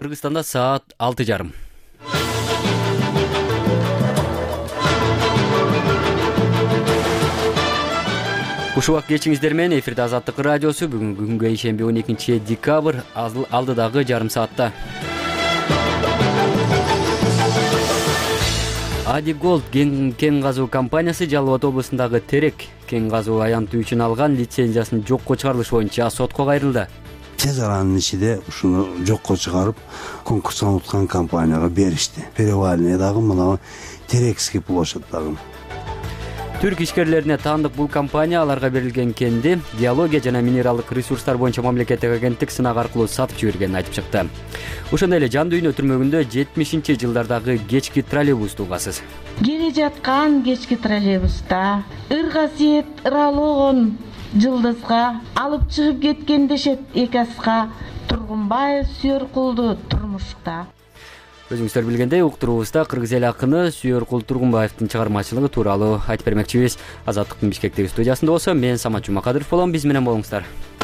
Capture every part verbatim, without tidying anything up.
Кыргызстанда саат алты жарым. Ушул убакыт кечиңиздер менен эфирде Азаттык радиосу. Бүгүн күнгө ишемби он экинчи декабрь, алдыдагы жарым саатта. Ади Голд кен казуу компаниясы Жалал Абад облусундагы Терек кен казуу аянтуу үчүн алган лицензиясын жокко чыгарылыш боюнча сотко кайрылды. Тез аранын ичинде ушуну жокко чыгарып, конкурстан уткан компанияга беришти. Перевальный дагы мына Терекский площадь дагы. Түрк ишкерлерине таандык бул компания аларга берилген кенди геология жана минералдык ресурстар боюнча мамлекеттик агенттик сынак аркылуу сатып жибергенин айтып чыкты. Ошондой эле Жан дүйнө түрмөгүндө жетимишинчи жылдардагы кечки троллейбусту угасыз. Келе жаткан кечки троллейбуста ыргасиет ыралогон жылдызга алып чыгып кеткен дешет эки аска Тургунбаев Сүйөркулду турмушта. Өзүңүздөр билгендей, уктуруубузда кыргыз эл акыны Сүйөркул Тургунбаевдин чыгармачылыгы тууралуу айтып бермекчибиз. Азаттыктын Бишкектеги студиясында болсо, мен Самат Жумакадыров болом. Биз менен болуңуздар.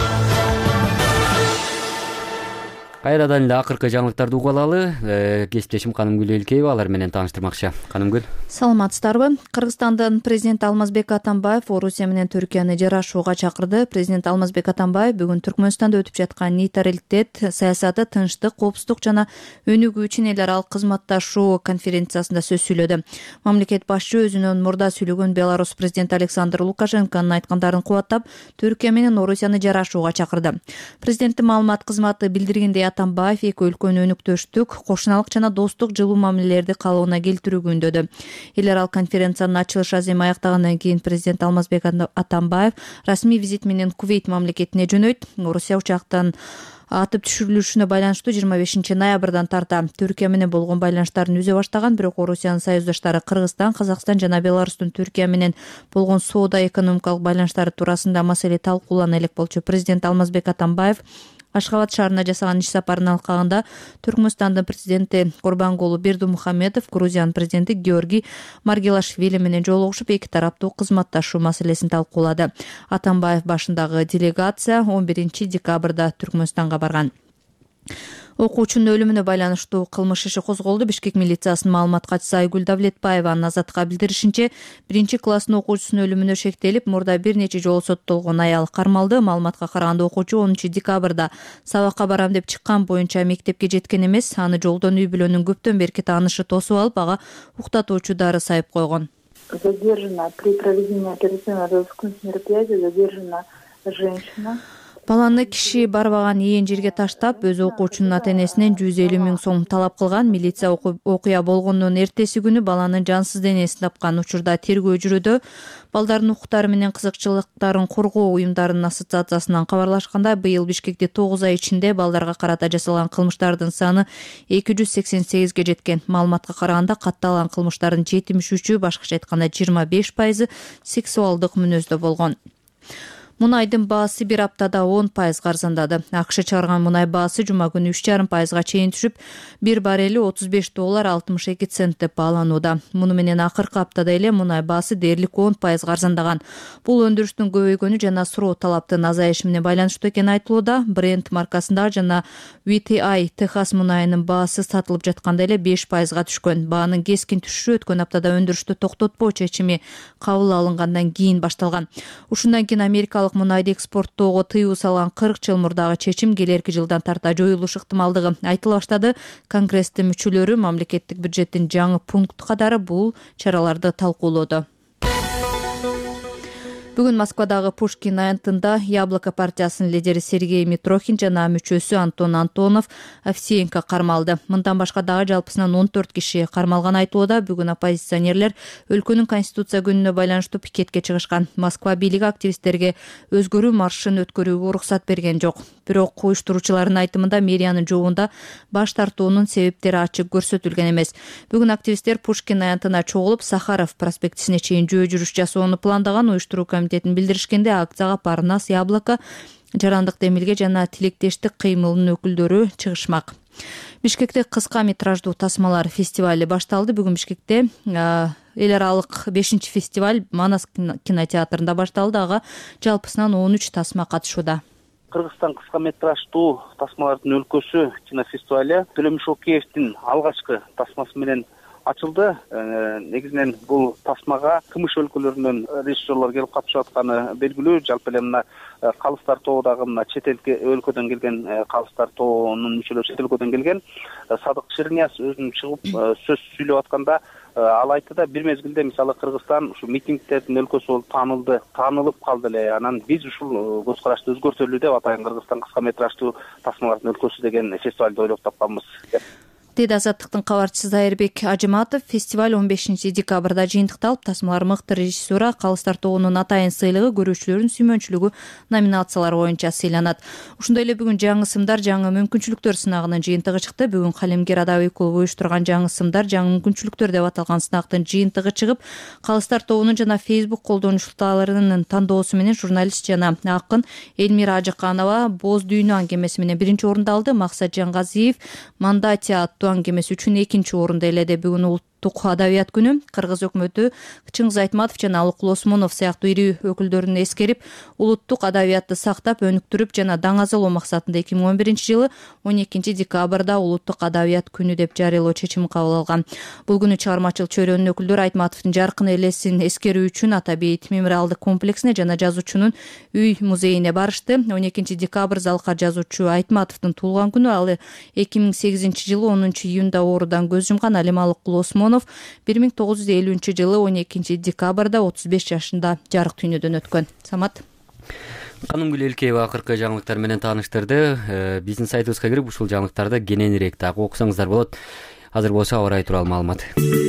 Кайрадан эле акыркы жаңылыктарды угуп алалы. Кесиптешим Канымгүл Элкеева алар менен тааныштырмакчы. Канымгүл. Саламатсыздарбы? Кыргызстандын президенти Алмазбек Атамбаев Орусия менен Түркияны жарашууга чакырды. Президент Алмазбек Атамбаев бүгүн Түркмөнстанда өтүп жаткан нейтралитет саясаты, тынчтык, коопсуздук жана өнүгүү үчүн эл аралык кызматташуу конференциясында сөз сүйлөдү. Мамлекет башчы өзүнөн мурда сүйлөгөн Беларусь президенти Александр Лукашенконун айткандарын кубаттап, Түркия менен Орусияны жарашууга чакырды. Президенттин маалымат кызматы билдиргендей, Атамбаев эки өлкөнүн өнүктүштүк, кошуналык жана достук жылуу мамилелерди калыбына келтирүүгө үндөдү. Эл аралык конференциянын ачылыш аземи аяктагандан кийин президент Алмазбек Атамбаев расмий визит менен Кувейт мамлекетине жөнөйт. Орусия учактан атып түшүрүлүшүнө байланыштуу жыйырма бешинчи ноябрдан тарта Түркия менен болгон байланыштарын үзө баштаган, бирок Орусиянын союздаштары Кыргызстан, Казакстан жана Беларустун Түркия менен болгон соода экономикалык байланыштары туурасында маселе талкуулана элек болчу. Президент Алмазбек Атамбаев Ашгабад шаарына жасаган иш сапарын алкагында Түркмөнстандын президенти Курбангулы Бердимухамедов, Грузиянын президенти Георгий Маргелашвили менен жолугушуп, эки тараптуу кызматташуу маселесин талкуулады. Атамбаев башындагы делегация он биринчи декабрда Түркмөнстанга барган. Окуучунун өлүмүнө байланыштуу кылмыш иши козголду. Бишкек милициясынын маалымат катчысы Айгүл Давлетбаеванын Азаттыкка билдиришинче, биринчи класстын окуучусунун өлүмүнө шектелип, мурда бир нече жолу соттолгон аял кармалды. Маалыматка караганда, окуучу онунчу декабрда сабакка барам деп чыккан боюнча мектепке жеткен эмес. Аны жолдон үй бүлөнүн көптөн берки таанышы тосуп алып, ага уктатуучу дары сайып койгон. Задержана при проведении оперативно-розыскных мероприятий задержана женщина. Баланы киши барбаган ээн жерге таштап, өз окуучунун ата-энесинен жүз элүү миң сом талап кылган. Милиция окуя болгондун эртеси күнү баланын жансыз денесин тапкан. Учурда тергөө жүрүүдө. Балдардын укуктары менен кызыкчылыктарын коргоо уюмдарынын ассоциациясынан кабарлашканда, быйыл Бишкекте тогуз ай ичинде балдарга карата жасалган кылмыштардын саны эки жүз сексен сегизге жеткен. Маалыматка караганда, катталган кылмыштардын жетимиш үчү, башкача айтканда жыйырма беш пайызы сексуалдык мүнөздө болгон. Мунайдын баасы бир аптада он пайызга арзандады. АКШ чыгарган мунай баасы жума күнү үч жарым пайызга чейин түшүп, бир баррели отуз беш доллар алтымыш эки цент деп бааланууда. Муну менен акыркы аптада эле мунай баасы дээрлик он пайызга арзандаган. Бул өндүрүштүн көбөйгөнү жана суроо талаптын азайышы менен байланыштуу экени айтылууда. Brent маркасындагы жана ви ти ай Техас мунайынын баасы сатылып жатканда эле беш пайызга түшкөн. Баанын кескин түшүшү өткөн аптада өндүрүштү токтотпоо чечими кабыл алынгандан кийин башталган. Ушундан кийин Америкалык мунайды экспорттоого тыюу салган кырк жыл мурдагы чечим келерки жылдан тарта жоюлуш ыктымалдыгы айтыла баштады. Конгресстин мүчөлөрү мамлекеттик бюджеттин жаңы пункт катары бул чараларды талкуулоду. Бүгүн Москвадагы Пушкин аянтында Яблоко партиясынын лидери Сергей Митрохин жана мүчөсү Антон Антонов Овсеенко кармалды. Мындан башка дагы жалпысынан он төрт киши кармалган айтылууда. Бүгүн оппозиционерлер өлкөнүн конституция күнүнө байланыштуу пикетке чыгышкан. Москва бийлиги активисттерге өзгөрүү маршын өткөрүүгө уруксат берген жок. Бирок уюштуруучулардын айтымында мэриянын жообунда баш тартуунун себептери ачык көрсөтүлгөн эмес. Бүгүн активисттер Пушкин аянтына чогулуп, Сахаров проспектисине чейин жөө жүрүш жасоону пландаган. Уюштуруу комитетин билдиришкенде, акцияга Парнас, Яблоко, Жарандык Демилге жана Тилектештик кыймылынын өкүлдөрү чыгышмак. Бишкекте кыска метраждуу тасмалар фестивали башталды. Бүгүн Бишкекте эл аралык бешинчи фестиваль Манас кинотеатрында башталды. Ага жалпысынан он үч тасма катышууда. Кыргызстан кыска метраждуу тасмалардын өлкөсү кинофестивале Төлөм Шокеевдин алгачкы тасмасы менен ачылды. Негизинен бул тасмага кымыш өлкөлөрүнөн режиссерлор келип катышып атканы белгилүү. Жалпы эле мына калыстар тобудагы мына чет элге өлкөдөн келген калыстар тобунун мүчөлөрү чет өлкөдөн келген. Садык Шернияз өзүн чыгып сөз сүйлөп атканда ал айтты да, бир мезгилде мисалы Кыргызстан ушу митингдердин өлкөсү болуп таанылды, таанылып калды эле. Анан биз ушул көз карашты өзгөртөлү деп атайын Кыргызстан кыска метраждуу тасмалардын өлкөсү деген фестивалды ойлоп тапканбыз. Деди Азаттыктын кабарчысы Зайырбек Ажыматов. Фестиваль он бешинчи декабрда жыйынтыкталып, тасмалар мыкты режиссура, калыстар тобунун атайын сыйлыгы, көрүүчүлөрдүн сүймөнчүлүгү номинациялары боюнча сыйланат. Ошондой эле бүгүн жаңы сымдар, жаңы мүмкүнчүлүктөр сынагынын жыйынтыгы чыкты. Бүгүн Калемгер Адабий клубу уюштурган жаңы сымдар, жаңы мүмкүнчүлүктөр деп аталган сынактын жыйынтыгы чыгып, калыстар тобунун жана Facebook колдонуучуларынын тандоосу менен журналист жана акын Элмира Ажыканова Боз дүйнө аңгемеси менен биринчи орунду алды. Максат Жангазиев Мандатия аңгемеси үчүн экинчи орунду ээледи. Бүгүн улуттук адабият күнү. Кыргыз өкмөтү Чыңгыз Айтматов жана Алыкул Осмонов сыяктуу ири өкүлдөрүн эскерип, улуттук адабиятты сактап, өнүктүрүп жана даңазалоо максатында эки миң он биринчи жылы он экинчи декабрда улуттук адабият күнү деп жарыялоо чечими кабыл алган. Бул күнү чыгармачыл чөйрөнүн өкүлдөрү Айтматовдун жаркын элесин эскерүү үчүн Ата Бейит мемориалдык комплексине жана жазуучунун үй музейине барышты. он экинчи декабрь залкар жазуучу Айтматовдун туулган күнү. Ал эки миң сегизинчи жылы онунчу июнда оорудан көз жумган. Алим Алыкул Осмонов бир миң тогуз жүз элүүнчү жылы он экинчи декабрда отуз беш жашында жарык дүйнөдөн өткөн. Самат. Канымгүл Элкеева акыркы жаңылыктар менен тааныштырды. Биздин сайтыбызга кирип ушул жаңылыктарды кененирээк дагы окусаңыздар болот. Азыр болсо аба ырайы тууралуу маалымат.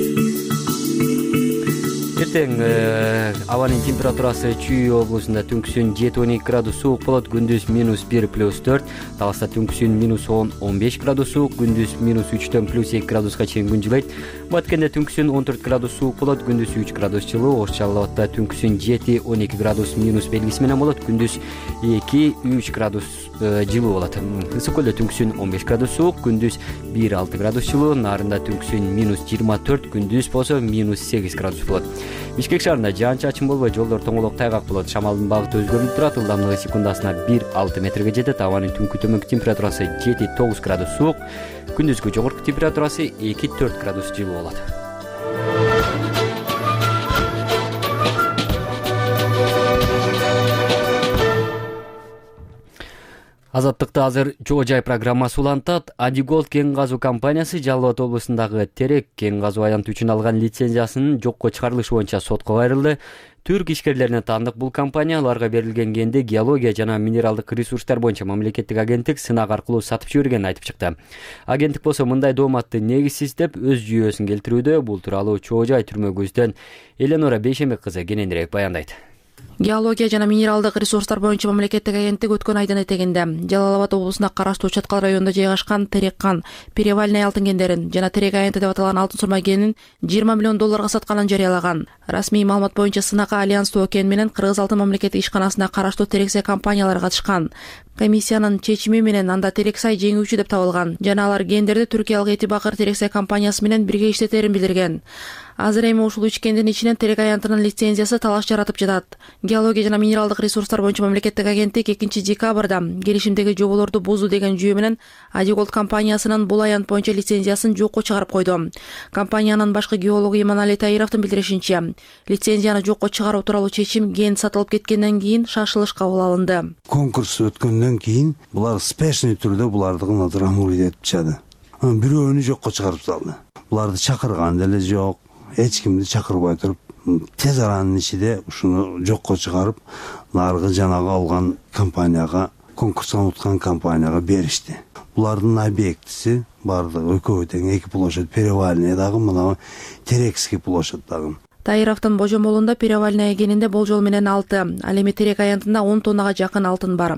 Эртең абанын температурасы Чүй облусунда түнкүсүн жети он эки градус суук болот, күндүз минус бир плюс төрт, Таласта түнкүсүн минус он он беш градус суук, күндүз минус үчтөн плюс эки градуска чейин күн жылыйт. Баткенде түнкүсүн он төрт градус суук болот, күндүз үч градус жылуу. Ош Жалал Абадта түнкүсүн жети он эки градус минус белгиси менен болот, күндүз эки үч градус жылуу болот. Ысык көлдө түнкүсүн он беш градус суук, күндүз бир алты градус жылуу. Нарында түнкүсүн минус жыйырма төрт, күндүз болсо минус сегиз градус болот. Бишкек шаарында жаан-чачын болбой, жолдор тоңолок тайгак болот. Шамалдын багыты өзгөрүлүп турат, ылдамдыгы секундасына бир алты метрге жетет. Абанын түнкү төмөнкү температурасы жети тогуз градус суук, күндүзгү жогорку температурасы эки төрт градус жылуу болот. Азаттыкты азыр жоо жай программасы улантат. Адиголд кен казуу компаниясы Жалал Абад облусундагы терек кен казуу аянты үчүн алган лицензиясынын жокко чыгарылышы боюнча сотко кайрылды. Түрк ишкерлерине таандык бул компания аларга берилген кенди геология жана минералдык ресурстар боюнча мамлекеттик агенттик сынак аркылуу сатып жибергенин айтып чыкты. Агенттик болсо мындай дооматты негизсиз деп өз жүйөсүн келтирүүдө. Бул тууралуу чоо жай түрмөгүбүздөн Эленора Бейшембек кызы кененирээк баяндайт. Геология жана минералдык ресурстар боюнча мамлекеттик агенттик өткөн айдын этегинде Жалал Абад облусуна караштуу Чаткал районунда жайгашкан Терек-кан, Перевальный алтын кендерин жана Терек аянты деп аталган алтын сурма кенин жыйырма миллион долларга сатканын жарыялаган. Расмий маалымат боюнча сынакка Альянстуу кен менен Кыргыз алтын мамлекеттик ишканасына караштуу Терексай компаниялары катышкан. Комиссиянын чечими менен анда Терексай жеңүүчү деп табылган жана алар кендерди Түркиялык Эти Бакыр Терексай компаниясы менен бирге иштетерин билдирген. Азыр эми ушул үч кендин ичинен Терек аянтынын лицензиясы талаш жаратып жатат. Геология жана минералдык ресурстар боюнча мамлекеттик агенттик экинчи декабрда келишимдеги жоболорду бузуу деген жүйө менен Адиголд компаниясынын бул аянт боюнча лицензиясын жокко чыгарып койду. Компаниянын башкы геологу Иманалий Таировдун билдиришинче, лицензияны жокко чыгаруу тууралуу чечим кен сатылып кеткенден кийин шашылыш кабыл алынды. Конкурс өткөндөн кийин булар спешный түрдө булардыгын азыр амурий этип чыгады. Бирөөнү жокко чыгарып салды. Буларды чакырган деле жок. Эч кимди чакырбай туруп, тез аранын ичинде ушуну жокко чыгарып, наркы жанагы алган компанияга, конкурстан уткан компанияга беришти. Булардын объектиси бардыгы экөө тең эки площадь Перевальный дагы, мына Терекский площадь дагы. Таировдун божомолунда Перевальный кенинде болжол менен алты, ал эми Терек аянтында он тоннага жакын алтын бар.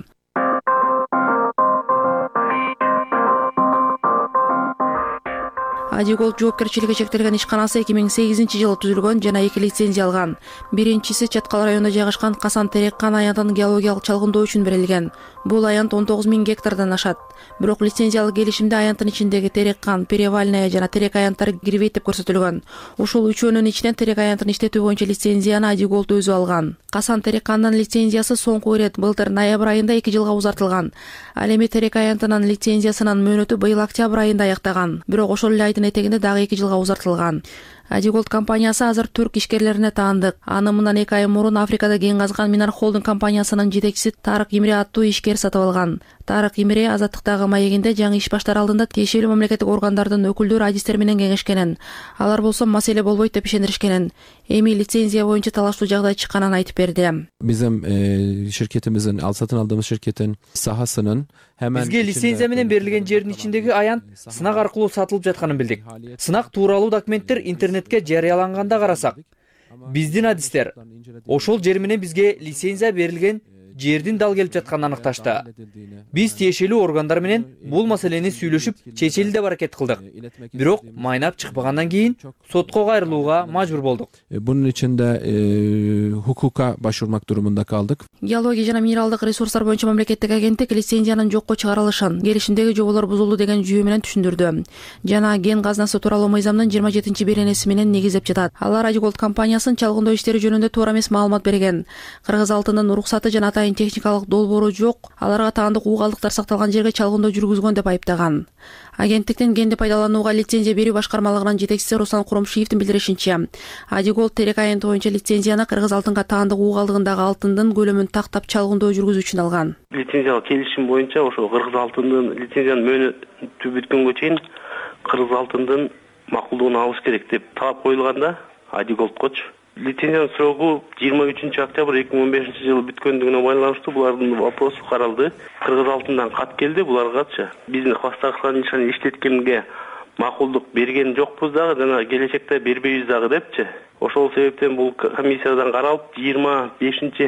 Адиголд жоопкерчилиги чектелген ишканасы эки миң сегизинчи жылы түзүлгөн жана эки лицензия алган. Биринчиси Чаткал районунда жайгашкан Касан Тереккан аянтын геологиялык чалгындоо үчүн берилген. Бул аянт он тогуз миң гектардан ашат. Бирок лицензиялык келишимде аянтын ичиндеги Тереккан, Перевальная жана Терек аянттары кирбейт деп көрсөтүлгөн. Ушул үчөөнүн ичинен Терек аянтын иштетүү боюнча лицензияны Адиголд өзү алган. Касан Тереккандын лицензиясы соңку ирет былтыр ноябрь айында эки жылга узартылган. Ал эми Терек аянтынын лицензиясынын мөөнөтү быйыл октябрь айында аяктаган. Бирок ошол эле айдын этегинде дагы эки жылга узартылган. Адиголд компаниясы азыр түрк ишкерлерине таандык. Аны мындан эки ай мурун Африкада кең казган Минар Холдинг компаниясынын жетекчиси Тарык Имре аттуу ишкер сатып алган. Тарык Имре Азаттыктагы маегинде жаңы иш баштар алдында тиешелүү мамлекеттик органдардын өкүлдөрү адистер менен кеңешкенин. Алар болсо маселе болбойт деп ишендиришкенин. Эми лицензия боюнча талаштуу жагдай чыкканын айтып берди. Bizim e, şirketimizin, al satın aldığımız şirketin sahasının hemen Бизге лицензия менен берилген жердин ичиндеги аянт сынак аркылуу сатылып жатканын билдик. Сынак тууралуу документтер интернетке жарыяланганда карасак, биздин адистер ошол жер менен бизге лицензия берилген жердин дал келип жатканын аныкташты. Биз тиешелүү органдар менен бул маселени сүйлөшүп чечели деп аракет кылдык. Бирок майнап чыкпагандан кийин сотко кайрылууга мажбур болдук. Bunun için de e, hukuka başvurmak durumunda kaldık. Геология жана минералдык ресурстар боюнча мамлекеттик агенттик лицензиянын жокко чыгарылышын, келишимдеги жоболор бузулду деген жүйө менен түшүндүрдү. Жана ген казнасы тууралуу мыйзамдын жыйырма жетинчи беренеси менен негиздеп жатат. Алар Адиголд компаниясынын чалгындоо иштери жөнүндө туура эмес маалымат берген. Кыргыз алтынын уруксаты жана атайын техникалык долбоору жок, аларга таандык угалдыктар сакталган жерге чалгындоо жүргүзгөн деп айыптаган. Агенттиктин генди пайдаланууга лицензия берүү башкармалыгынын жетекчиси Руслан Куромшиевдин билдиришинче, Адиголд Терек аянты боюнча лицензияны кыргыз алтынга таандык угалдыгындагы алтындын көлөмүн тактап чалгындоо жүргүзүү үчүн алган. Лицензиялык келишим боюнча ошо кыргыз алтындын лицензиянын мөөнөтү бүткөнгө чейин кыргыз алтындын макулдугун алыш керек деп талап коюлганда Адиголдкочу лицензиянын срогу жыйырма үчүнчү октябрь эки миң он бешинчи жылы бүткөндүгүнө байланыштуу булардын вопросу каралды. Кыргыз алтындан кат келди буларгачы. Биздин хвостовкан ишин иштеткенге макулдук берген жокпуз дагы, жана келечекте бербейбиз дагы депчи. Ошол себептен бул комиссиядан каралып жыйырма бешинчи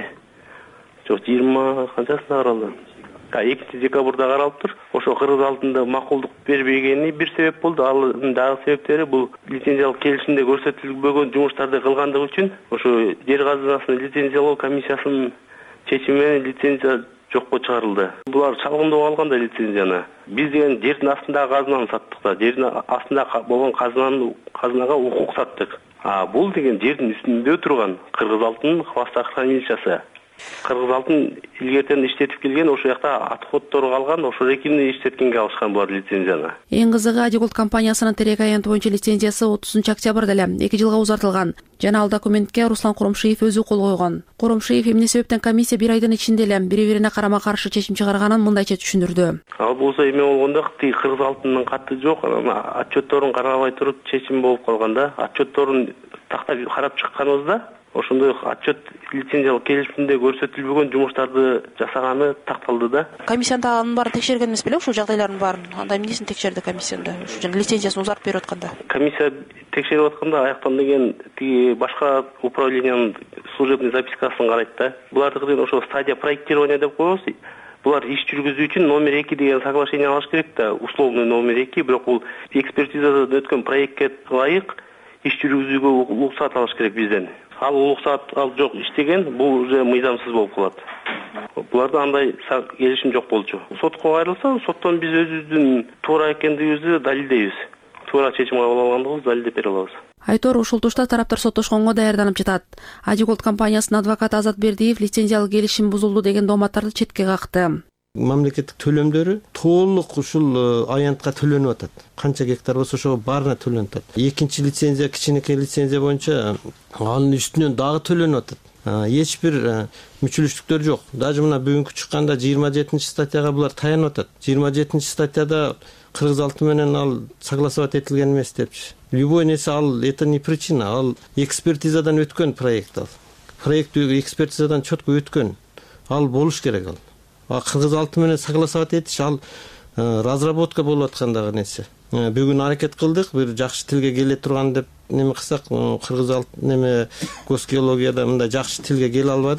жок жыйырма канчасында каралды? экинчи декабрда каралыптыр. Ошо кыргыз алтында макулдук бербегени бир себеп болду. Ал дагы себептери бул лицензиялык келишимде көрсөтүлбөгөн жумуштарды кылгандыгы үчүн ошо жер казынасынын лицензиялоо комиссиясынын чечими менен лицензия жокко чыгарылды. Булар чалгындоо алганда лицензияны. Биз деген жердин астындагы казынаны саттык да, жердин астында болгон казынаны казынага укук саттык. А бул деген жердин үстүндө турган кыргыз алтынын хвостохранилищасы. Кыргыз алтын илгертен иштетип келген, ошол жакта отходдор калган, ошол экини иштеткенге алышкан булар лицензияны. Эң кызыгы Адиголд компаниясынын Терек аянты боюнча лицензиясы отузунчу октябрда эле эки жылга узартылган. Жана ал документке Руслан Куромшиев өзү кол койгон. Куромшиев эмне себептен комиссия бир айдын ичинде эле бири-бирине карама-каршы чечим чыгарганын мындайча түшүндүрдү. Ал болсо эме болгондо тиги кыргыз алтынынын каты жок, отчетторун карабай туруп чечим болуп калганда, отчетторун тактап карап чыкканыбызда ошондой отчет лицензиялык келишимде көрсөтүлбөгөн жумуштарды жасаганы такталды да. Комиссиянын анын баарын текшерген эмес беле, ушул жагдайлардын баарын? Анда эмнесин текшерди комиссияда? Ушу жана лицензиясын узартып берип атканда. Комиссия текшерип атканда аяктан деген тиги башка управлениянын служебный запискасын карайт да. Булардыкы ошо стадия проектирования деп коебуз. Булар иш жүргүзүү үчүн номер эки деген соглашение алыш керек да, условный номер эки, бирок бул экспертизадан өткөн проектке ылайык иш жүргүзүүгө уруксат алыш керек бизден. Ал уруксат ал жок иштеген, бул уже мыйзамсыз болуп калат. Буларда андай келишим жок болчу. Сотко кайрылса, соттон биз өзүбүздүн туура экендигибизди далилдейбиз. Туура чечим кабыл алгандыгыбызды далилдеп бере алабыз. Айтор ушул тушта тараптар соттошконго даярданып жатат. Адиголд компаниясынын адвокаты Азат Бердиев лицензиялык келишим бузулду деген дооматтарды четке какты. Мамлекеттик төлөмдөрү толук ушул аянтка төлөнүп атат. Канча гектар болсо ошого баарына төлөнүп атат. Экинчи лицензия, кичинекей лицензия боюнча анын үстүнөн дагы төлөнүп атат. Эч бир мүчүлүштүктөр жок. Даже мына бүгүнкү чыкканда жыйырма жетинчи статьяга булар таянып атат. жыйырма жетинчи статьяда кыргыз алтын менен ал согласовать этилген эмес депчи. Любой нерсе ал это не причина, ал экспертизадан өткөн проект ал. Проект экспертизадан четко өткөн. Ал болуш керек ал. А кыргыз алтын менен согласовать этиш ал разработка болуп аткандагы нерсе. Бүгүн аракет кылдык, бир жакшы тилге келе турган деп неме кылсак, кыргыз алтын неме госгеологияда мындай жакшы тилге келе албадык.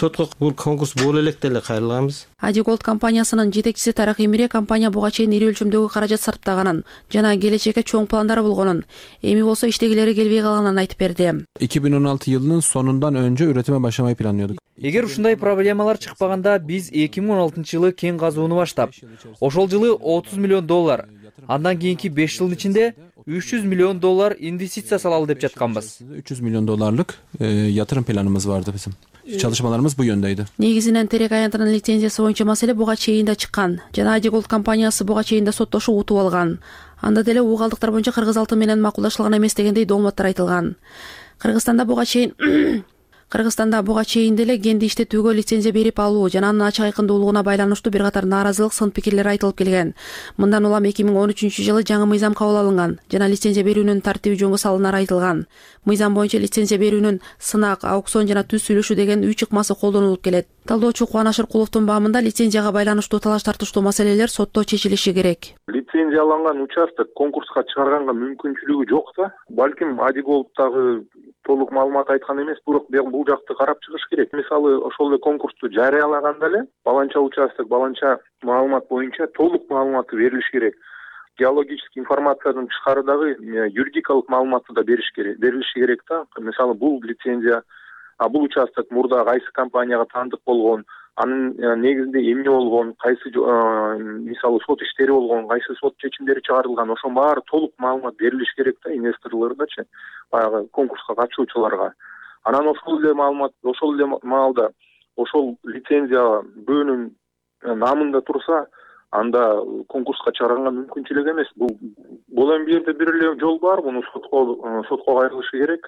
сотко бул конкурс боло элек деле кайрылганбыз. Адиголд компаниясынын жетекчиси Тарак Эмире компания буга чейин ири өлчөмдөгү каражат сарптаганын жана келечекке чоң пландары болгонун, эми болсо иштегилери келбей калганын айтып берди. iki bin on altı yılının sonundan önce üretime başlamayı planlıyorduk. Эгер ушундай проблемалар чыкпаганда биз эки миң он алтынчы жылы кен казууну баштап, ошол жылы отуз миллион доллар, андан кийинки беш жылдын ичинде үч жүз миллион доллар инвестиция салалы деп жатканбыз. üç yüz milyon dolarlık e, yatırım planımız vardı bizim. Çalışmalarımız bu yöndeydi. Негизинен терек аянтынын лицензиясы боюнча маселе буга чейин да чыккан. Жана Адиголд компаниясы буга чейин да соттошуп утуп алган. Анда деле угалдыктар боюнча Кыргыз алтын менен макулдашылган эмес дегендей долматтар айтылган. Кыргызстанда буга чейин Кыргызстанда буга чейин деле кенди иштетүүгө лицензия берип алуу жана анын ачык айкындуулугуна байланыштуу бир катар нааразылык сын пикирлер айтылып келген. Мындан улам эки миң он үчүнчү жылы жаңы мыйзам кабыл алынган жана лицензия берүүнүн тартиби жөнгө салынары айтылган. Мыйзам боюнча лицензия берүүнүн сынак, аукцион жана түз сүйлөшүү деген үч ыкмасы колдонулуп келет. Талдоочу Кубаныч Ыркуловдун баамында лицензияга байланыштуу талаш тартыштуу маселелер сотто чечилиши керек. Лицензияланган участок конкурска чыгарганга мүмкүнчүлүгү жок да. Балким Адиголдтагы толук маалымат айткан эмес, бирок бул жакты карап чыгыш керек. Мисалы, ошол эле конкурсту жарыялаганда эле баланча участок, баланча маалымат боюнча толук маалыматы берилиш керек. Геологический информациянын тышкары дагы юридикалык маалыматы да бериш керек, берилиши керек да. Мисалы, бул лицензия, а бул участок мурда кайсы компанияга таандык болгон, анын негизинде эмне болгон, кайсы мисалы сот иштери болгон, кайсы сот чечимдери чыгарылган, ошонун баары толук маалымат берилиш керек да инвесторлоргачы, баягы конкурска катышуучуларга. Анан ошол эле маалымат, ошол эле маалда ошол лицензия бөөнүн намында турса, анда конкурска чыгарганга мүмкүнчүлүк эмес. Бул бул эми бир жерде бир эле жол бар, муну сотко сотко кайрылышы керек.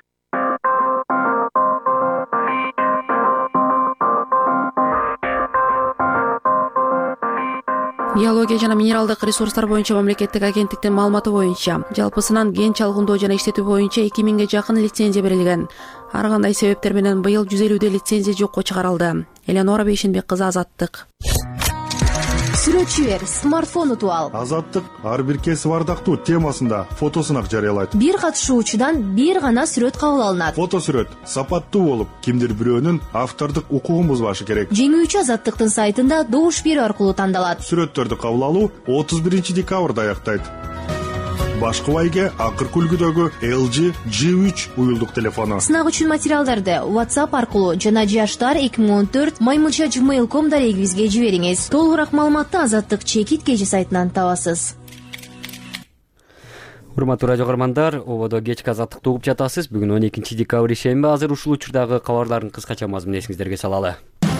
Геология жана минералдык ресурстар боюнча мамлекеттик агенттиктин маалыматы боюнча жалпысынан кен чалгындоо жана иштетүү боюнча эки миңге жакын лицензия берилген. Ар кандай себептер менен быйыл жүз элүүдөй лицензия жокко чыгарылды. Эленора Бейшенбек кызы, Азаттык. Сүрөтчү бер, смартфон утуп ал. Азаттык ар бир кесип ардактуу темасында фотосунак жарыялайт. Бир катышуучудан бир гана сүрөт кабыл алынат. Фото сүрөт сапаттуу болуп, кимдир бирөөнүн автордук укугун бузбашы керек. Жеңүүчү Азаттыктын сайтында добуш берүү аркылуу тандалат. Сүрөттөрдү кабыл алуу отуз биринчи декабрда аяктайт. Башкы байге акыркы үлгүдөгү эл джи джи үч уюлдук телефону. Сынак үчүн материалдарды WhatsApp аркылуу жана жаштар эки миң он төрт маймылча gmail точка ком дарегибизге жибериңиз. Толугураак маалыматты Азаттык чекит кежи сайтынан табасыз. Урматтуу радио көрөрмандар, ободо кечки Азаттыкты угуп жатасыз. Бүгүн он экинчи декабрь шемби. Азыр ушул учурдагы кабарлардын кыскача мазмунун эсиңиздерге салалы.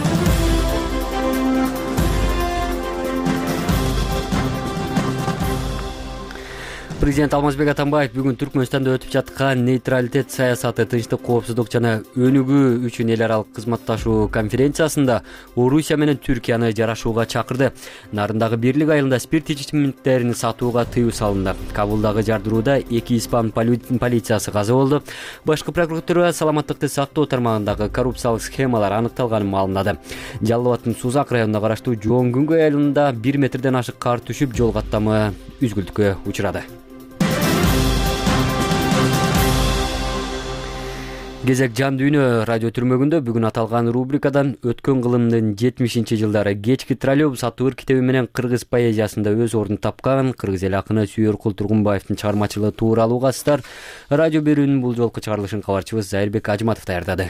Президент Алмазбек Атамбаев бүгүн Түркмөнстанда өтүп жаткан нейтралитет саясаты, тынчтык, коопсуздук жана өнүгүү үчүн эл аралык кызматташуу конференциясында Орусия менен Түркияны жарашууга чакырды. Нарындагы Бирлик айылында спирт ичимдиктерин сатууга тыюу салынды. Кабулдагы жардырууда эки испан полициясы каза болду. Башкы прокуратура саламаттыкты сактоо тармагындагы коррупциялык схемалар аныкталганын маалымдады. Жалал абаддын Сузак районуна караштуу Жоон-Күнгөй айылында бир метрден ашык кар түшүп, жол каттамы үзгүлтүккө учурады. Кезек жан дүйнө радио түрмөгүндө бүгүн аталган рубрикадан өткөн кылымдын жетимишинчи жылдары кечки троллейбус аттуу ыр китеби менен кыргыз поэзиясында өз ордун тапкан кыргыз эл акыны Сүйөркул Тургунбаевдин чыгармачылыгы тууралуу кастар радио берүүнүн бул жолку чыгарылышын кабарчыбыз Зайырбек Ажматов даярдады.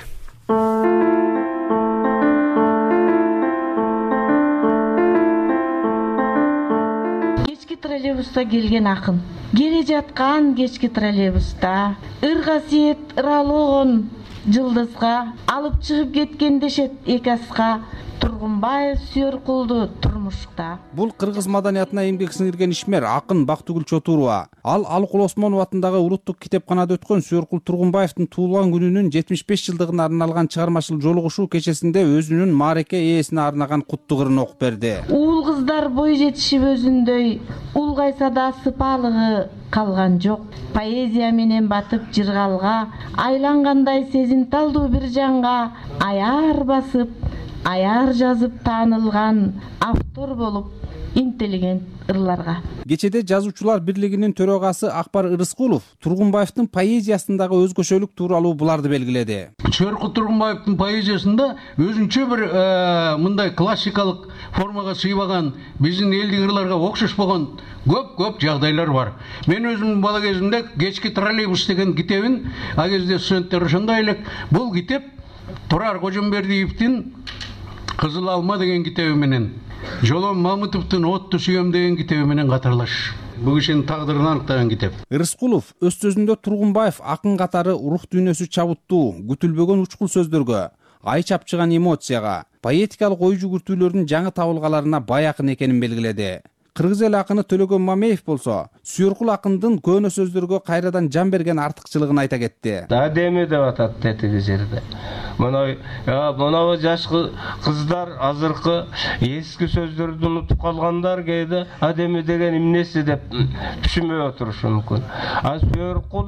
Троллейбуста келген акын келе жаткан кечки троллейбуста ыр-касиет ыралогон жылдызга алып чыгып кеткен дешет эки аска Тургунбаев Сүйөркулду турмушта. Бул кыргыз маданиятына эмгек сиңирген ишмер акын Бактыгүл Чотурова. Ал Алыкул Осмонов атындагы улуттук китепканада өткөн Сүйөркул Тургунбаевдин туулган күнүнүн жетимиш беш жылдыгына арналган чыгармачыл жолугушуу кечесинде өзүнүн маареке ээсине арнаган куттук ырын окуп берди. Уул кыздар бой жетишип өзүндөй улгайса да сыпалыгы калган жок. Поэзия менен батып жыргалга айлангандай сезимталдуу бир жанга аяр басып аяр жазып таанылган автор болуп интеллигент ырларга. Кечеде жазуучулар бирлигинин төрагасы Акбар Ырыскулов Тургунбаевдин поэзиясындагы өзгөчөлүк тууралуу буларды белгиледи. Сүйөркул Тургунбаевдин поэзиясында өзүнчө бир мындай классикалык формага сыйбаган, биздин элдик ырларга окшош болгон көп-көп жагдайлар бар. Мен өзүм бала кезимде Кечки троллейбус деген китебин, а кезде студенттер ошондой элек, бул китеп Турар Кожомбердиевдин Кызыл алма деген китеби менен, Жолон Мамытовдун Отту сүйөм деген китеби менен катарлаш. Бул кишинин тагдырын аныктаган китеп. Ырыскулов өз сөзүндө Тургунбаев акын катары рух дүйнөсү чабыттуу, күтүлбөгөн учкул сөздөргө, ай чапчыган эмоцияга, поэтикалык ой жүгүртүүлөрдүн жаңы табылгаларына бай акын экенин белгиледи. Кыргыз эл акыны Төлөгөн Мамеев болсо, Сүйөркул акындын көөнө сөздөргө кайрадан жан берген артыкчылыгын айта кетти. Адеми деп атат тетиги жерде. Мына мына жаш кыздар азыркы эски сөздөрдү унутуп калгандар кейде адеми деген эмнеси деп түшүнбөй отурушу мүмкүн. А Сүйөркул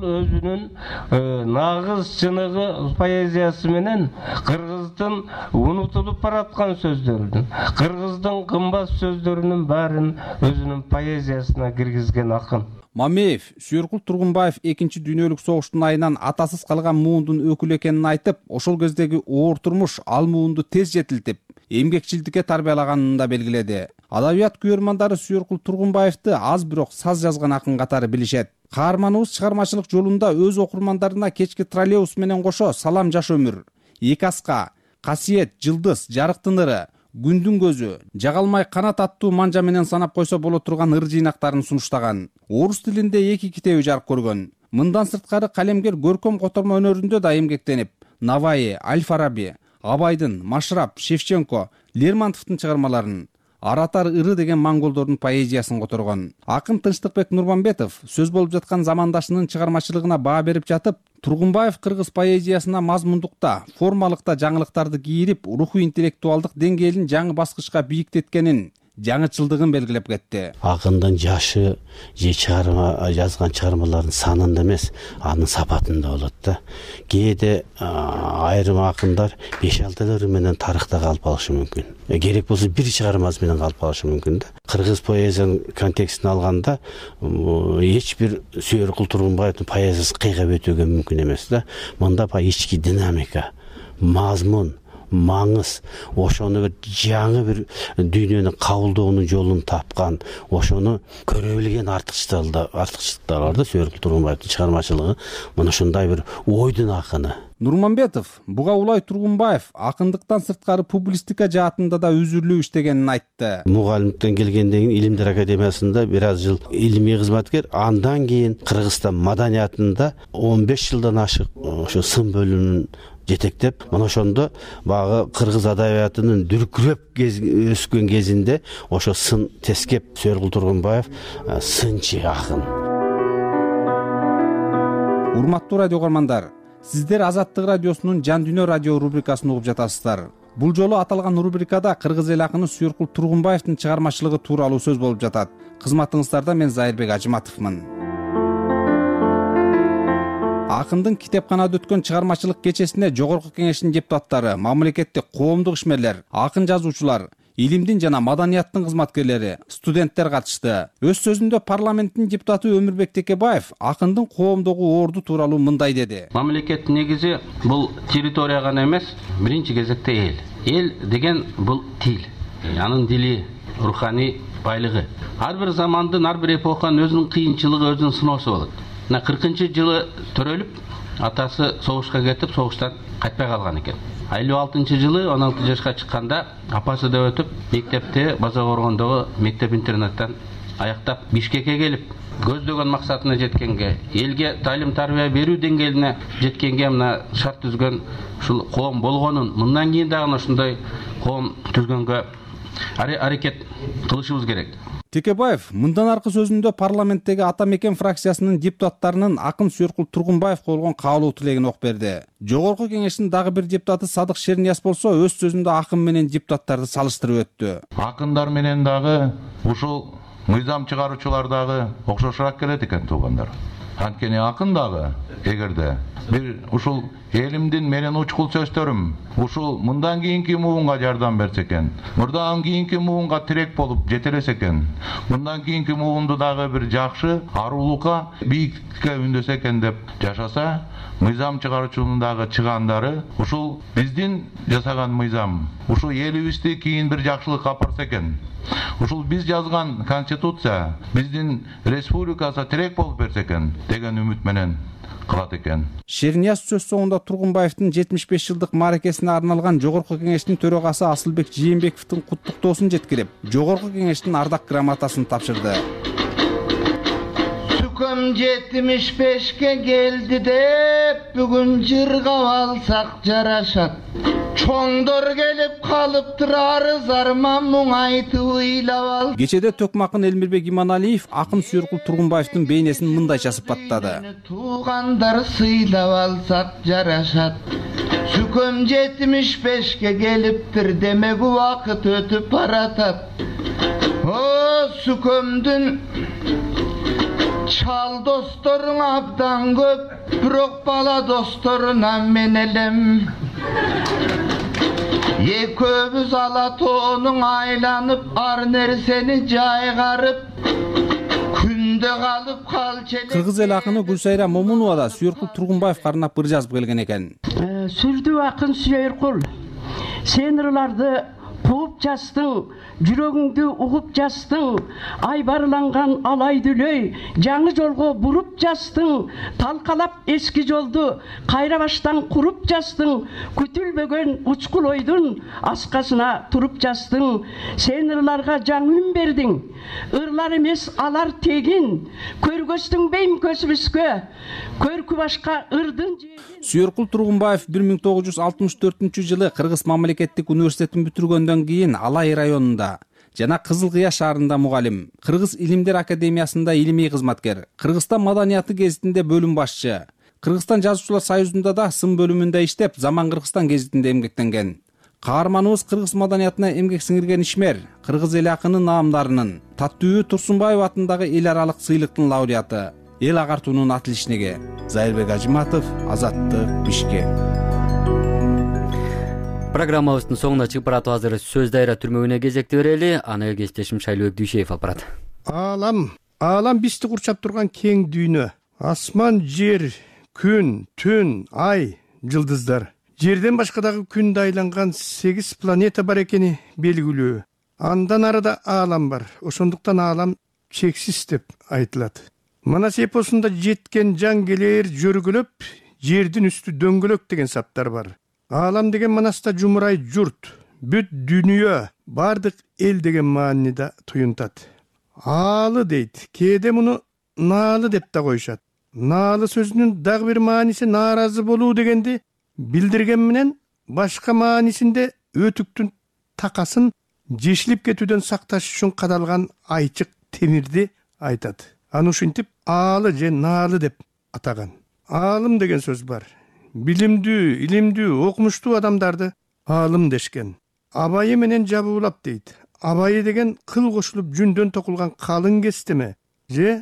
өзүнүн нагыз чыныгы поэзиясы менен кыргыздын унутулуп бараткан сөздөрүн, кыргыздын кымбат сөздөрүнүн баарын өзүнүн поэзиясына киргизген акын. Мамеев Сүйөркул Тургунбаев экинчи дүйнөлүк согуштун айынан атасыз калган муундун өкүлү экенин айтып, ошол кездеги оор турмуш ал муунду тез жетилтип, эмгекчилдикке тарбиялаганын да белгиледи. Адабият күйөрмандары Сүйөркул Тургунбаевди аз бирок саз жазган акын катары билишет. Каарманыбыз чыгармачылык жолунда өз окурмандарына Кечки троллейбус менен кошо Салам жаш өмүр, Эки аска, Касиет, Жылдыз, Жарыктын ыры, Күндүн көзү, Жагалмай канат аттуу манжа менен санап койсо боло турган ыр жыйнактарын сунуштаган. Орус тилинде эки китеби жарык көргөн. Мындан сырткары калемгер көркөм котормо өнөрүндө да эмгектенип, Наваи, Аль-Фараби, Абайдын, Машрап, Шевченко, Лермонтовдун чыгармаларын, Аратар ыры деген монголдордун поэзиясын которгон. Акын Тынчтыкбек Нурманбетов сөз болуп жаткан замандашынын чыгармачылыгына баа берип жатып, Тургунбаев кыргыз поэзиясына мазмундукта, формалыкта жаңылыктарды кийирип, руху интеллектуалдык деңгээлин жаңы баскычка бийиктеткенин, жаңычылдыгын белгилеп кетти. Акындын жашы же чыгарма жазган чыгармалардын санында эмес, анын сапатында болот да. Кээде айрым акындар беш алты ыры менен тарыхта калып калышы мүмкүн. Керек болсо бир чыгармасы менен калып калышы мүмкүн да. Кыргыз поэзиянын контекстин алганда эч бир Сүйөркул Тургунбаевдин поэзиясы кыйгап өтүүгө мүмкүн эмес да. Мында ички динамика, мазмун, маңыз, ошону бир жаңы бир дүйнөнү кабылдоонун жолун тапкан, ошону көрө билген артыкчылыктар артыкчылыктар бар да Сүйөркул Тургунбаевдин чыгармачылыгы. Мына ушундай бир ойдун акыны. Нурманбетов буга улай Тургунбаев акындыктан сырткары публистика жаатында да үзүрлүү иштегенин айтты. Мугалимдиктен келгенден кийин Илимдер академиясында бир аз жыл илимий кызматкер, андан кийин Кыргызстан маданиятында он беш жылдан ашык ошо сын бөлүмүн жетектеп, мына ошондо багы кыргыз адабиятынын дүркүрөп өскөн кезинде ошо сын тескеп Сүйөркул Тургунбаев сынчы акын. Урматтуу радио көрмандар, сиздер Азаттык радиосунун Жан дүйнө радио рубрикасын угуп жатасыздар. Бул жолу аталган рубрикада кыргыз эл акыны Сүйөркул Тургунбаевдин чыгармачылыгы тууралуу сөз болуп жатат. Кызматыңыздарда мен Зайырбек Ажыматовмун. Акындын китепканада өткөн чыгармачылык кечесине Жогорку Кеңештин депутаттары, мамлекеттик коомдук ишмерлер, акын жазуучулар, илимдин жана маданияттын кызматкерлери, студенттер катышты. Өз сөзүндө парламенттин депутаты Өмүрбек Текебаев акындын коомдогу орду тууралуу мындай деди. Мамлекет негизи бул территория гана эмес, биринчи кезекте эл. Эл деген бул тил. Анын дили, руханий байлыгы. Ар бир замандын, ар бир эпоханын өзүнүн кыйынчылыгы, өзүнүн сыноосу болот. Мына кыркынчы жылы төрөлүп, атасы согушка кетип, согуштан кайтпай калган экен. элүү алтынчы жылы он алты жашка чыкканда апасы да өтүп, мектепте База Боргондогу мектеп интернаттан аяктап Бишкекке келип, көздөгөн максатына жеткенге, элге таалим тарбия берүү деңгээлине жеткенге мына шарт түзгөн ушул коом болгонун, мындан кийин дагы ушундай коом түзгөнгө аракет кылышыбыз керек. Текебаев мындан аркы сөзүндө парламенттеги Ата Мекен фракциясынын депутаттарынын акын Сүйөркул Тургунбаевге болгон каалоо тилегин окуп берди. Жогорку Кеңештин дагы бир депутаты Садык Шернияз болсо өз сөзүндө акын менен депутаттарды салыштырып өттү. Акындар менен дагы ушул мыйзам чыгаруучулар дагы окшошураак келет экен туугандар. Анткени акын дагы эгерде бир ушул элимдин менен учкул сөздөрүм ушул мындан кийинки муунга жардам берсе экен, мындан кийинки муунга тирек болуп жетелесе экен, мындан кийинки муунду дагы бир жакшы арулукка, бийикке үндөсө экен деп жашаса, мыйзам чыгаруучунун дагы чыгандары ушул биздин жасаган мыйзам, ушул элибизди кийин бир жакшылыкка алып барса экен. Ушул биз жазган конституция биздин республикага тирек болуп берсе экен деген үмүт менен кылат экен. Шернияз сөз соңунда Тургунбаевдин жетимиш беш жылдык мааракесине арналган Жогорку Кеңештин төрагасы Асылбек Жээнбековдун куттуктоосун жеткирип, Жогорку Кеңештин ардак грамотасын тапшырды. Сүкөм жетимиш бешке келди деп бүгүн жыргап алсак жарашат. Чоңдор келип калыптыр арыз арман муң айтып ыйлап ал. Кечеде Төкмакын Элмирбек Иманалиев акын Сүйөркул Тургунбаевдин бейнесин мындайча сыпаттады. Туугандар сыйлап алсак жарашат. Сүкөм жетимиш бешке келиптир демек убакыт өтүп баратат. О, сүкөмдүн чал досторуң абдан көп, бирок бала досторуна мен элем. Экөөбүз ала тоонуң айланып, ар нерсени жайгарып, күндө калып калчу эле. Кыргыз эл акыны Гүлсайра Момунова да Сүйөркул Тургунбаевге арнап бир жазып келген экен. Сүрдүү акын Сүйөркул, сен ырларды кууп жастың, жүрөгүңдү угуп жастың, айбарланган алай дүлөй, жаңы жолго буруп жастың, талкалап эски жолду кайра баштан куруп жастың, күтүлбөгөн учкул ойдун аскасына туруп жастың, сен ырларга жаңы үн бердиң, ырлар эмес алар тегин, көргөстүң бейм көзүбүзгө, көркү башка ырдын. Сүйөркул Тургунбаев бир миң тогуз жүз алтымыш төртүнчү жылы Кыргыз мамлекеттик университетин бүтүргөндөн кийин Алай районунда жана Кызыл Кыя шаарында мугалим, Кыргыз Илимдер академиясында илимий кызматкер, Кыргызстан маданияты гезитинде бөлүм башчы, Кыргызстан жазуучулар союзунда да сын бөлүмүндө иштеп, Заман Кыргызстан гезитинде эмгектенген. Каарманыбыз Кыргыз маданиятына эмгек сиңирген ишмер, Кыргыз эл акыны наамдарынын, Таттуу Турсунбаев атындагы эл аралык сыйлыктын лауреаты, эл агартуунун атилишнеги. Зайырбек Ажиматов, Азаттык, Бишкек. Программабыздын соңуна чыгып баратып, азыр сөз дайра түрмөгүнө кезекти берели. Аны кесиптешим Шайлообек Дүйшеев алып барат. Алам, алам бизди курчап турган кең дүйнө. Асман, жер, күн, түн, ай, жылдыздар. Жерден башка дагы күндө айланган сегиз планета бар экени белгилүү. Андан арыда алам бар. Ошондуктан алам чексиз деп айтылат. Манас эпосунда жеткен жан келер жөргөлөп, жердин үстү дөңгөлөк деген саптар бар. Алам деген манаста жумурай журт, бүт дүйнө, бардык эл деген мааниде туюнтат. Аалы дейт, кээде муну наалы деп да коюшат. Наалы сөзүнүн дагы бир мааниси нааразы болуу дегенди билдирген менен башка маанисинде өтүктүн такасын жешилип кетүүдөн сакташ үчүн кадалган айчык темирди айтат. Аны ушинтип аалы же наалы деп атаган. Аалым деген сөз бар. Билимдүү, илимдүү, окумуштуу адамдарды аалым дешкен. Абайы менен жабуулап дейт. Абайы деген кыл кошулуп жүндөн токулган калың кестеме же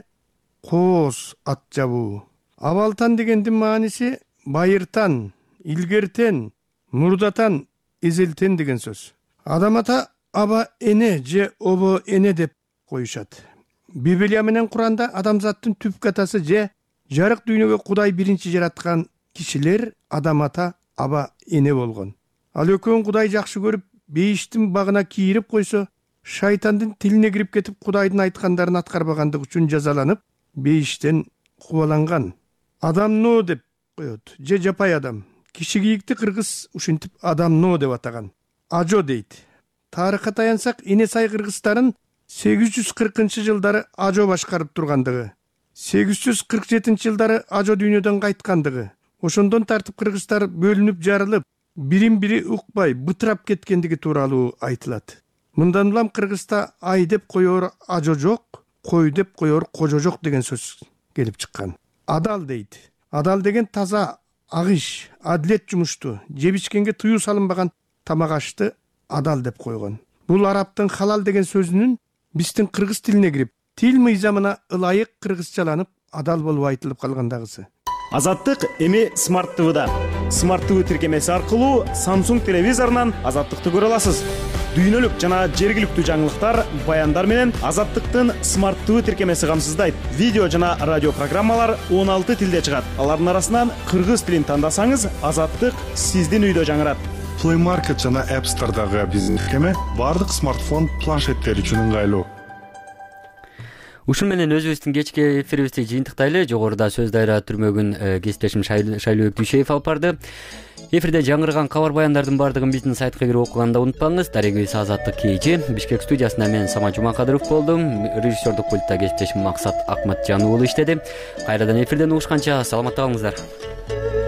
кооз ат жабуу. Абалтан дегендин мааниси байыртан, илгертен, мурдатан, эзелтен деген сөз. Адам ата аба эне же обо эне деп коюшат. Библия менен Куранда адамзаттын түпкү атасы же жарык дүйнөгө Кудай биринчи жараткан кишилер адам ата аба эне болгон. Ал экөөн Кудай жакшы көрүп, бейиштин багына кийирип койсо, шайтандын тилине кирип кетип Кудайдын айткандарын аткарбагандык үчүн жазаланып, бейиштен кубаланган. Адамно деп коет, же жапай адам. Киши кийикти кыргыз ушинтип адамно деп атаган. Ажо дейт. Тарыхка таянсак, Эне сай кыргыздарын сегиз жүз кыркынчы жылдары ажо башкарып тургандыгы, сегиз жүз кырк жетинчи жылдары ажо дүйнөдөн кайткандыгы, ошондон тартып кыргыздар бөлүнүп жарылып, бирин бири укпай бытырап кеткендиги тууралуу айтылат. Мындан улам Кыргызда ай деп коёр ажо жок, кой деп коёр кожо жок деген сөз келип чыккан. Адал дейт. Адал деген таза, агыш, адилет жумушту, жебичкенге тыюу салынбаган тамак ашты адал деп койгон. Бул арабтын халал деген сөзүнүн биздин кыргыз тилине кирип, тил мыйзамына ылайык кыргызчаланып адал болуп айтылып калган дагысы. Азаттык эми смарт ТВда. Смарт ТВ тиркемеси аркылуу Samsung телевизорунан Азаттыкты көрө аласыз. Дүйнөлүк жана жергиликтүү жаңылыктар, баяндар менен Азаттыктын смарт ТВ тиркемеси камсыздайт. Видео жана радио программалар он алты тилде чыгат. Алардын арасынан кыргыз тилин тандасаңыз, Азаттык сиздин үйдө жаңырат. Play Market жана App Store'дагы биздин тиркеме бардык смартфон планшеттер үчүн ыңгайлуу. Ушун менен өзүбүздүн кечки эфирибизди жыйынтыктайлы. Жогоруда сөз дайра түрмөгүн кесиптешим Шайлообек Дүйшеев алып барды. Эфирде жаңырган кабар баяндардын бардыгын биздин сайтка кирип окуганды унутпаңыз. Дарегибиз Азаттык Кийчи. Бишкек студиясында мен Сама Жумакадыров болдум. Режиссердук пультта кесиптешим Максат Акматжан уулу иштеди. Кайрадан эфирден угушканча саламатта калыңыздар.